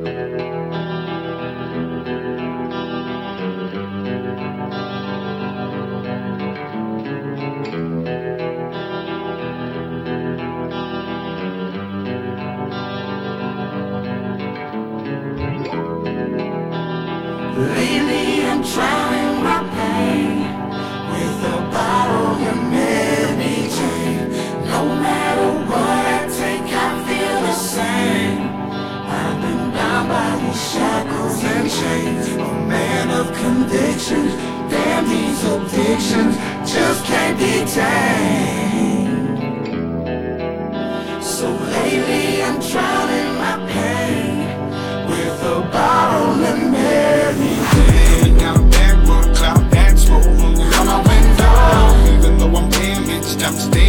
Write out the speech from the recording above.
Lately I'm drowning my pain with a bottle and Mary Jane. No matter what I take, I feel the same. I've been bound by these shackles and chains, a man of conviction. Damn, these addictions just can't be tamed. So lately I'm drowning my pain with a bottle and Mary Jane. Got a back road, cloud back smoke on my window. Even though I'm damaged, I'm staying.